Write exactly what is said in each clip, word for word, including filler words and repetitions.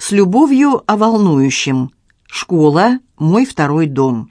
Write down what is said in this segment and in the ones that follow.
С любовью о волнующем. Школа – мой второй дом.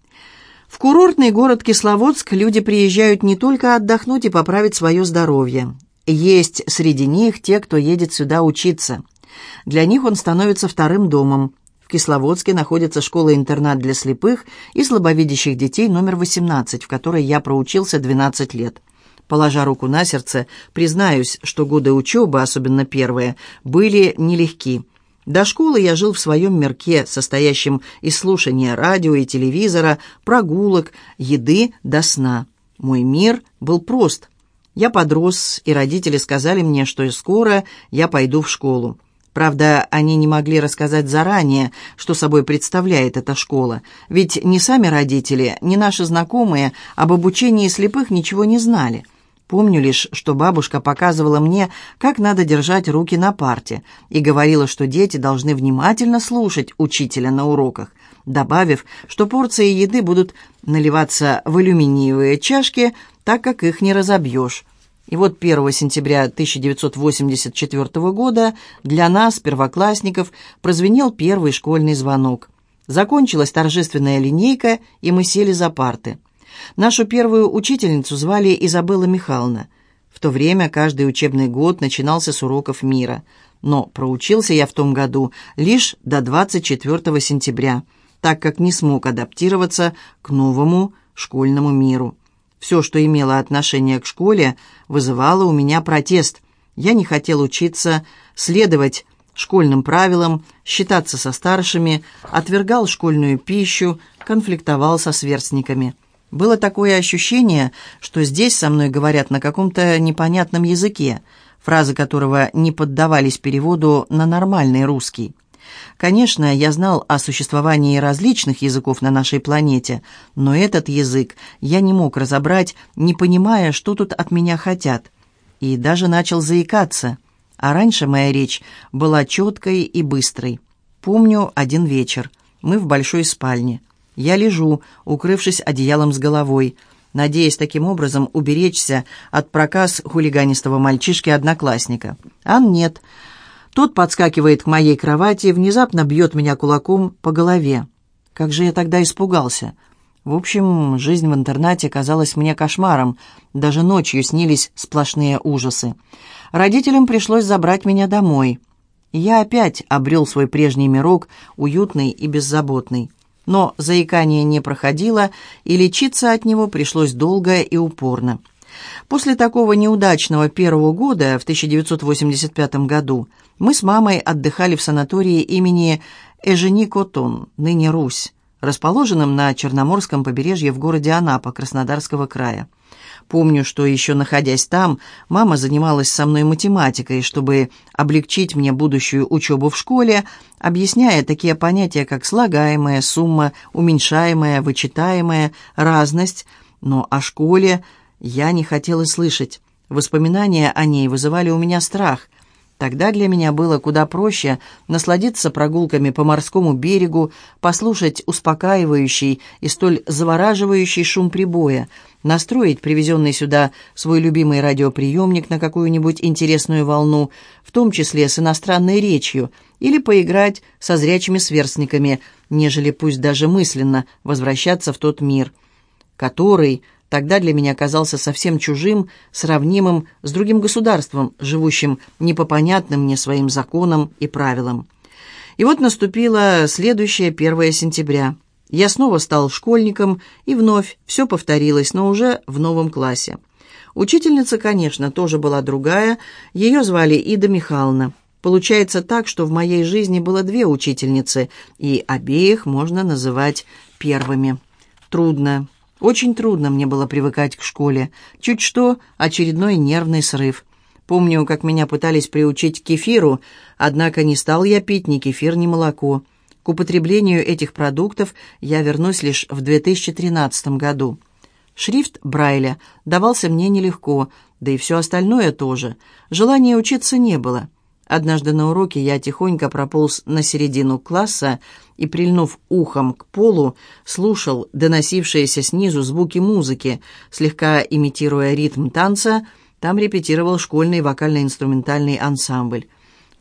В курортный город Кисловодск люди приезжают не только отдохнуть и поправить свое здоровье. Есть среди них те, кто едет сюда учиться. Для них он становится вторым домом. В Кисловодске находится школа-интернат для слепых и слабовидящих детей номер восемнадцать, в которой я проучился двенадцать лет. Положа руку на сердце, признаюсь, что годы учебы, особенно первые, были нелегки. До школы я жил в своем мирке, состоящем из слушания радио и телевизора, прогулок, еды до сна. Мой мир был прост. Я подрос, и родители сказали мне, что скоро я пойду в школу. Правда, они не могли рассказать заранее, что собой представляет эта школа, ведь ни сами родители, ни наши знакомые об обучении слепых ничего не знали. Помню лишь, что бабушка показывала мне, как надо держать руки на парте, и говорила, что дети должны внимательно слушать учителя на уроках, добавив, что порции еды будут наливаться в алюминиевые чашки, так как их не разобьешь. И вот первого сентября тысяча девятьсот восемьдесят четвёртого года для нас, первоклассников, прозвенел первый школьный звонок. Закончилась торжественная линейка, и мы сели за парты. Нашу первую учительницу звали Изабелла Михайловна. В то время каждый учебный год начинался с уроков мира. Но проучился я в том году лишь до двадцать четвёртого сентября, так как не смог адаптироваться к новому школьному миру. Все, что имело отношение к школе, вызывало у меня протест. Я не хотел учиться, следовать школьным правилам, считаться со старшими, отвергал школьную пищу, конфликтовал со сверстниками. Было такое ощущение, что здесь со мной говорят на каком-то непонятном языке, фразы которого не поддавались переводу на нормальный русский. Конечно, я знал о существовании различных языков на нашей планете, но этот язык я не мог разобрать, не понимая, что тут от меня хотят. И даже начал заикаться. А раньше моя речь была четкой и быстрой. Помню один вечер. Мы в большой спальне. Я лежу, укрывшись одеялом с головой, надеясь таким образом уберечься от проказ хулиганистого мальчишки-одноклассника. А нет. Тот подскакивает к моей кровати и внезапно бьет меня кулаком по голове. Как же я тогда испугался. В общем, жизнь в интернате казалась мне кошмаром. Даже ночью снились сплошные ужасы. Родителям пришлось забрать меня домой. Я опять обрел свой прежний мирок, уютный и беззаботный. Но заикание не проходило, и лечиться от него пришлось долго и упорно. После такого неудачного первого года, в тысяча девятьсот восемьдесят пятом году, мы с мамой отдыхали в санатории имени Эжени Котон, ныне Русь, расположенном на Черноморском побережье в городе Анапа Краснодарского края. Помню, что еще находясь там, мама занималась со мной математикой, чтобы облегчить мне будущую учебу в школе, объясняя такие понятия, как слагаемая, сумма, уменьшаемая, вычитаемая, разность. Но о школе я не хотел и слышать. Воспоминания о ней вызывали у меня страх. Тогда для меня было куда проще насладиться прогулками по морскому берегу, послушать успокаивающий и столь завораживающий шум прибоя, настроить привезенный сюда свой любимый радиоприемник на какую-нибудь интересную волну, в том числе с иностранной речью, или поиграть со зрячими сверстниками, нежели пусть даже мысленно возвращаться в тот мир, который тогда для меня казался совсем чужим, сравнимым с другим государством, живущим не по понятным мне своим законам и правилам. И вот наступило следующее первое сентября. Я снова стал школьником, и вновь все повторилось, но уже в новом классе. Учительница, конечно, тоже была другая, ее звали Ида Михайловна. Получается так, что в моей жизни было две учительницы, и обеих можно называть первыми. Трудно. Очень трудно мне было привыкать к школе. Чуть что, очередной нервный срыв. Помню, как меня пытались приучить к кефиру, однако не стал я пить ни кефир, ни молоко. К употреблению этих продуктов я вернусь лишь в две тысячи тринадцатом году. Шрифт Брайля давался мне нелегко, да и все остальное тоже. Желания учиться не было. Однажды на уроке я тихонько прополз на середину класса и, прильнув ухом к полу, слушал доносившиеся снизу звуки музыки, слегка имитируя ритм танца. Там репетировал школьный вокально-инструментальный ансамбль.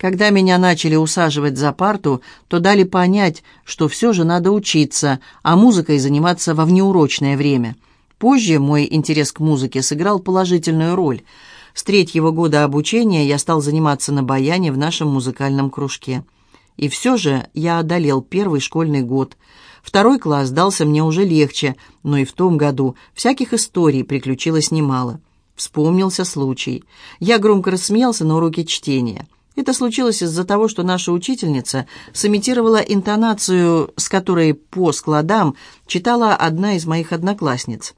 Когда меня начали усаживать за парту, то дали понять, что все же надо учиться, а музыкой заниматься во внеурочное время. Позже мой интерес к музыке сыграл положительную роль. С третьего года обучения я стал заниматься на баяне в нашем музыкальном кружке. И все же я одолел первый школьный год. Второй класс дался мне уже легче, но и в том году всяких историй приключилось немало. Вспомнился случай. Я громко рассмеялся на уроке чтения. Это случилось из-за того, что наша учительница сымитировала интонацию, с которой по складам читала одна из моих одноклассниц.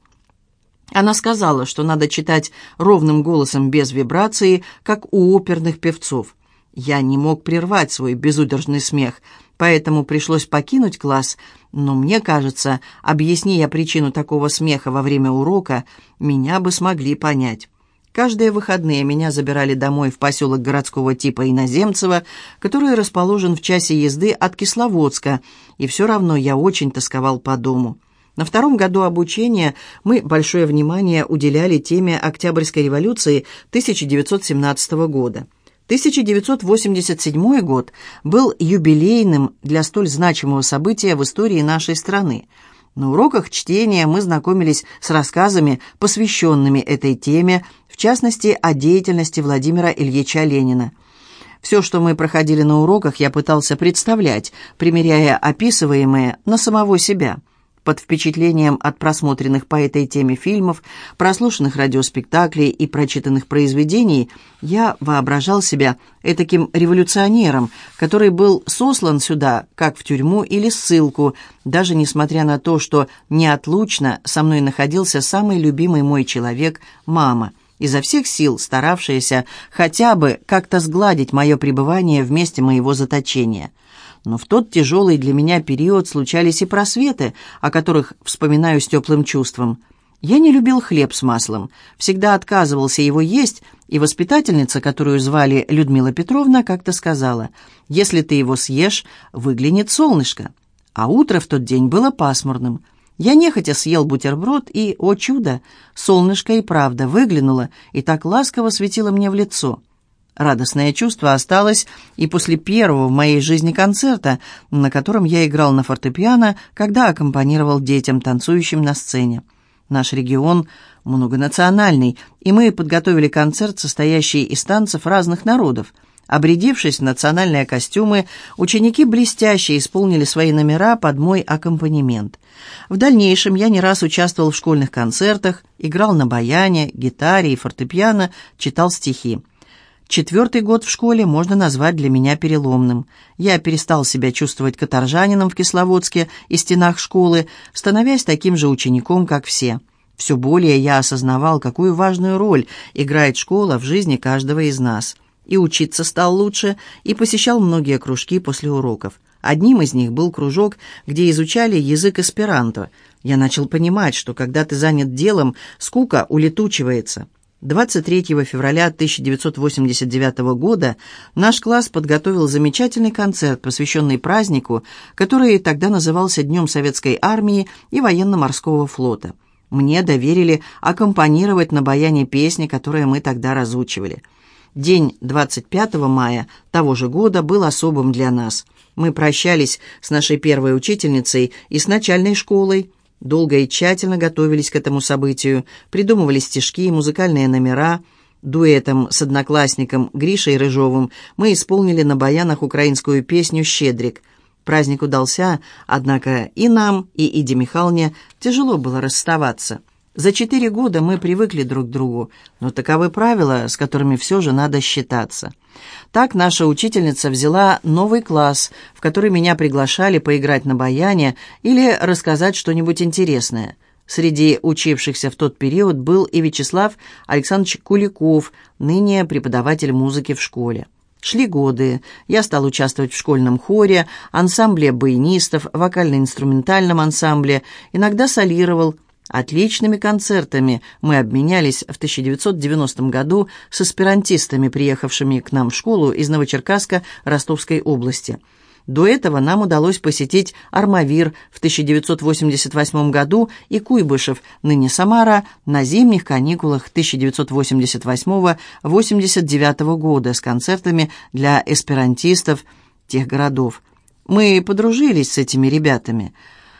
Она сказала, что надо читать ровным голосом без вибрации, как у оперных певцов. Я не мог прервать свой безудержный смех, поэтому пришлось покинуть класс, но мне кажется, объясни я причину такого смеха во время урока, меня бы смогли понять. Каждые выходные меня забирали домой в поселок городского типа Иноземцево, который расположен в часе езды от Кисловодска, и все равно я очень тосковал по дому. На втором году обучения мы большое внимание уделяли теме Октябрьской революции тысяча девятьсот семнадцатого года. тысяча девятьсот восемьдесят седьмой год был юбилейным для столь значимого события в истории нашей страны. На уроках чтения мы знакомились с рассказами, посвященными этой теме, в частности, о деятельности Владимира Ильича Ленина. Все, что мы проходили на уроках, я пытался представлять, примеряя описываемое на самого себя. Под впечатлением от просмотренных по этой теме фильмов, прослушанных радиоспектаклей и прочитанных произведений, я воображал себя этаким революционером, который был сослан сюда, как в тюрьму или ссылку, даже несмотря на то, что неотлучно со мной находился самый любимый мой человек – мама, изо всех сил старавшаяся хотя бы как-то сгладить мое пребывание в месте моего заточения. Но в тот тяжелый для меня период случались и просветы, о которых вспоминаю с теплым чувством. Я не любил хлеб с маслом, всегда отказывался его есть, и воспитательница, которую звали Людмила Петровна, как-то сказала: «Если ты его съешь, выглянет солнышко». А утро в тот день было пасмурным. Я нехотя съел бутерброд, и, о чудо, солнышко и правда выглянуло и так ласково светило мне в лицо. Радостное чувство осталось и после первого в моей жизни концерта, на котором я играл на фортепиано, когда аккомпанировал детям, танцующим на сцене. Наш регион многонациональный, и мы подготовили концерт, состоящий из танцев разных народов. Обрядившись в национальные костюмы, ученики блестяще исполнили свои номера под мой аккомпанемент. В дальнейшем я не раз участвовал в школьных концертах, играл на баяне, гитаре и фортепиано, читал стихи. Четвертый год в школе можно назвать для меня переломным. Я перестал себя чувствовать каторжанином в Кисловодске и стенах школы, становясь таким же учеником, как все. Все более я осознавал, какую важную роль играет школа в жизни каждого из нас. И учиться стал лучше, и посещал многие кружки после уроков. Одним из них был кружок, где изучали язык эсперанто. Я начал понимать, что когда ты занят делом, скука улетучивается. двадцать третьего февраля тысяча девятьсот восемьдесят девятого года наш класс подготовил замечательный концерт, посвященный празднику, который тогда назывался Днем Советской Армии и Военно-Морского флота. Мне доверили аккомпанировать на баяне песни, которые мы тогда разучивали. День двадцать пятого мая того же года был особым для нас. Мы прощались с нашей первой учительницей и с начальной школой. Долго и тщательно готовились к этому событию, придумывали стишки и музыкальные номера. Дуэтом с одноклассником Гришей Рыжовым мы исполнили на баянах украинскую песню «Щедрик». Праздник удался, однако и нам, и Иде Михайловне тяжело было расставаться. За четыре года мы привыкли друг к другу, но таковы правила, с которыми все же надо считаться. Так наша учительница взяла новый класс, в который меня приглашали поиграть на баяне или рассказать что-нибудь интересное. Среди учившихся в тот период был и Вячеслав Александрович Куликов, ныне преподаватель музыки в школе. Шли годы, я стал участвовать в школьном хоре, ансамбле баянистов, вокально-инструментальном ансамбле, иногда солировал. Отличными концертами мы обменялись в тысяча девятьсот девяностом году с эсперантистами, приехавшими к нам в школу из Новочеркасска Ростовской области. До этого нам удалось посетить Армавир в тысяча девятьсот восемьдесят восьмом году и Куйбышев, ныне Самара, на зимних каникулах тысяча девятьсот восемьдесят восьмого — восемьдесят девятого года с концертами для эсперантистов тех городов. Мы подружились с этими ребятами.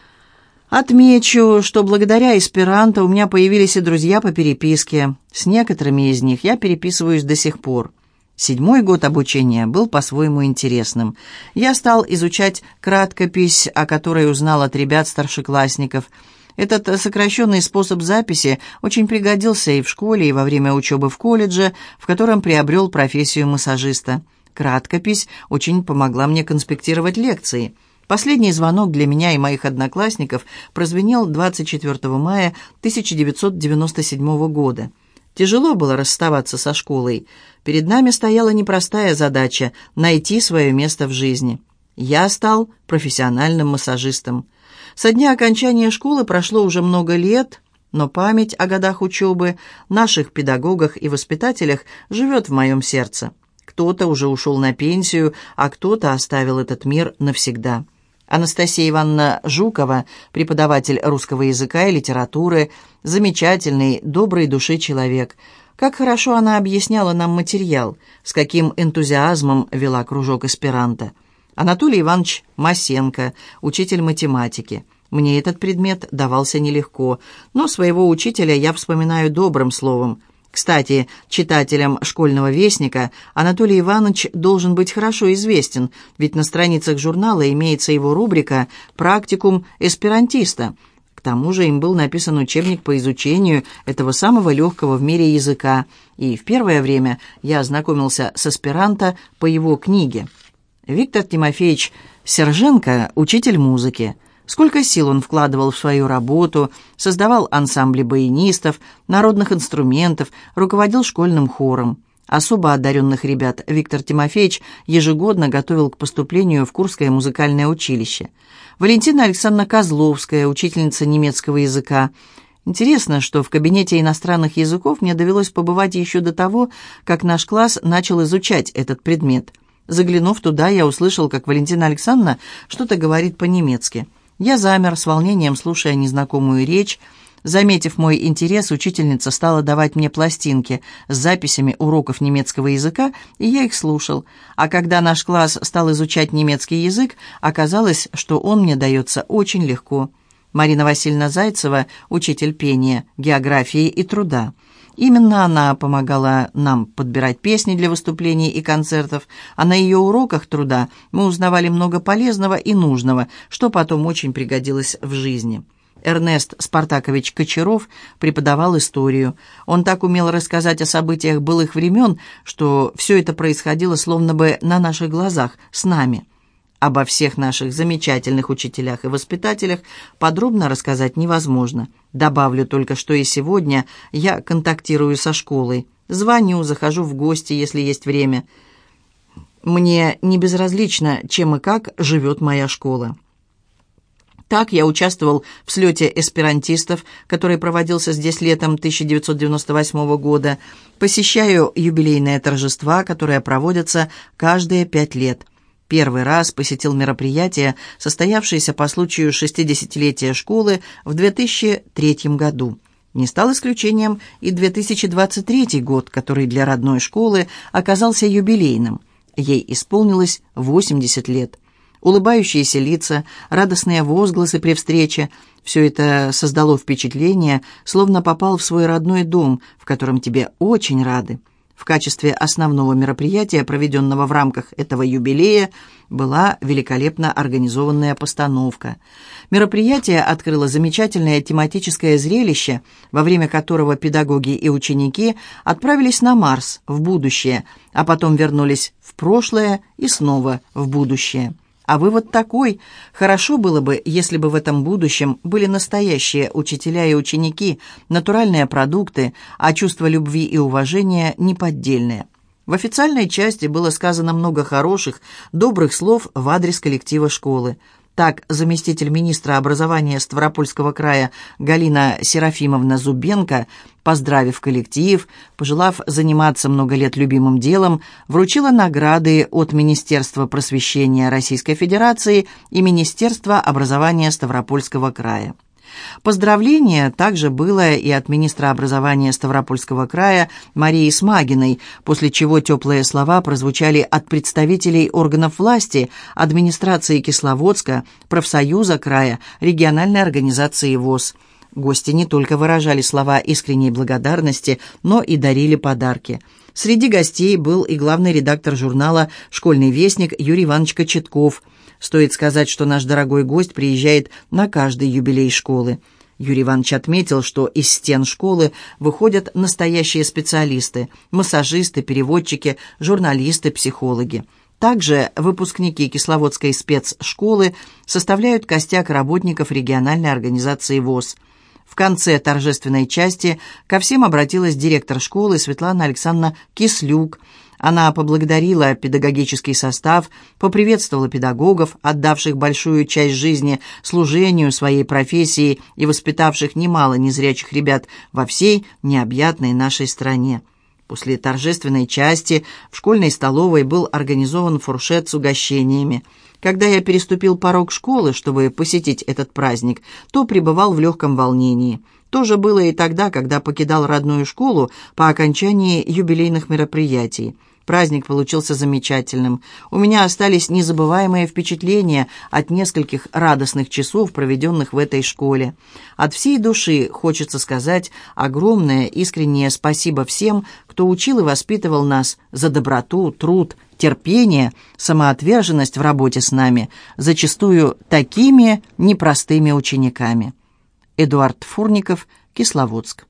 Отмечу, что благодаря эсперанто у меня появились и друзья по переписке. С некоторыми из них я переписываюсь до сих пор. Седьмой год обучения был по-своему интересным. Я стал изучать краткопись, о которой узнал от ребят-старшеклассников. Этот сокращенный способ записи очень пригодился и в школе, и во время учебы в колледже, в котором приобрел профессию массажиста. Краткопись очень помогла мне конспектировать лекции. Последний звонок для меня и моих одноклассников прозвенел двадцать четвёртого мая тысяча девятьсот девяносто седьмого года. Тяжело было расставаться со школой. Перед нами стояла непростая задача – найти свое место в жизни. Я стал профессиональным массажистом. Со дня окончания школы прошло уже много лет, но память о годах учебы, наших педагогах и воспитателях живет в моем сердце. Кто-то уже ушел на пенсию, а кто-то оставил этот мир навсегда. Анастасия Ивановна Жукова, преподаватель русского языка и литературы, замечательный, доброй души человек. Как хорошо она объясняла нам материал, с каким энтузиазмом вела кружок эсперанто. Анатолий Иванович Масенко, учитель математики. Мне этот предмет давался нелегко, но своего учителя я вспоминаю добрым словом. Кстати, читателям «Школьного вестника» Анатолий Иванович должен быть хорошо известен, ведь на страницах журнала имеется его рубрика «Практикум эсперантиста». К тому же им был написан учебник по изучению этого самого легкого в мире языка, и в первое время я ознакомился с эсперанто по его книге. Виктор Тимофеевич Серженко – учитель музыки. Сколько сил он вкладывал в свою работу, создавал ансамбли баянистов, народных инструментов, руководил школьным хором. Особо одаренных ребят Виктор Тимофеевич ежегодно готовил к поступлению в Курское музыкальное училище. Валентина Александровна Козловская, учительница немецкого языка. Интересно, что в кабинете иностранных языков мне довелось побывать еще до того, как наш класс начал изучать этот предмет. Заглянув туда, я услышал, как Валентина Александровна что-то говорит по-немецки. Я замер, с волнением слушая незнакомую речь. Заметив мой интерес, учительница стала давать мне пластинки с записями уроков немецкого языка, и я их слушал. А когда наш класс стал изучать немецкий язык, оказалось, что он мне дается очень легко. Марина Васильевна Зайцева, учитель пения, географии и труда. Именно она помогала нам подбирать песни для выступлений и концертов, а на ее уроках труда мы узнавали много полезного и нужного, что потом очень пригодилось в жизни. Эрнест Спартакович Кочаров преподавал историю. Он так умел рассказать о событиях былых времен, что все это происходило словно бы на наших глазах, с нами. Обо всех наших замечательных учителях и воспитателях подробно рассказать невозможно. Добавлю только, что и сегодня я контактирую со школой. Звоню, захожу в гости, если есть время. Мне не безразлично, чем и как живет моя школа. Так я участвовал в слете эсперантистов, который проводился здесь летом тысяча девятьсот девяносто восьмого года. Посещаю юбилейные торжества, которые проводятся каждые пять лет. Первый раз посетил мероприятие, состоявшееся по случаю шестидесятилетия школы в две тысячи третьем году. Не стал исключением и две тысячи двадцать третий год, который для родной школы оказался юбилейным. Ей исполнилось восемьдесят лет. Улыбающиеся лица, радостные возгласы при встрече – все это создало впечатление, словно попал в свой родной дом, в котором тебе очень рады. В качестве основного мероприятия, проведенного в рамках этого юбилея, была великолепно организованная постановка. Мероприятие открыло замечательное тематическое зрелище, во время которого педагоги и ученики отправились на Марс, в будущее, а потом вернулись в прошлое и снова в будущее. А вывод такой: хорошо было бы, если бы в этом будущем были настоящие учителя и ученики, натуральные продукты, а чувство любви и уважения неподдельные. В официальной части было сказано много хороших, добрых слов в адрес коллектива школы. Так, заместитель министра образования Ставропольского края Галина Серафимовна Зубенко, поздравив коллектив, пожелав заниматься много лет любимым делом, вручила награды от Министерства просвещения Российской Федерации и Министерства образования Ставропольского края. Поздравление также было и от министра образования Ставропольского края Марии Смагиной, после чего теплые слова прозвучали от представителей органов власти, администрации Кисловодска, профсоюза края, региональной организации ВОС. Гости не только выражали слова искренней благодарности, но и дарили подарки. Среди гостей был и главный редактор журнала «Школьный вестник» Юрий Иванович Кочетков. Стоит сказать, что наш дорогой гость приезжает на каждый юбилей школы. Юрий Иванович отметил, что из стен школы выходят настоящие специалисты – массажисты, переводчики, журналисты, психологи. Также выпускники Кисловодской спецшколы составляют костяк работников региональной организации ВОС. В конце торжественной части ко всем обратилась директор школы Светлана Александровна Кислюк. Она поблагодарила педагогический состав, поприветствовала педагогов, отдавших большую часть жизни служению своей профессии и воспитавших немало незрячих ребят во всей необъятной нашей стране. После торжественной части в школьной столовой был организован фуршет с угощениями. Когда я переступил порог школы, чтобы посетить этот праздник, то пребывал в легком волнении. То же было и тогда, когда покидал родную школу по окончании юбилейных мероприятий. Праздник получился замечательным. У меня остались незабываемые впечатления от нескольких радостных часов, проведенных в этой школе. От всей души хочется сказать огромное искреннее спасибо всем, кто учил и воспитывал нас, за доброту, труд, терпение, самоотверженность в работе с нами, зачастую такими непростыми учениками. Эдуард Фурников, Кисловодск.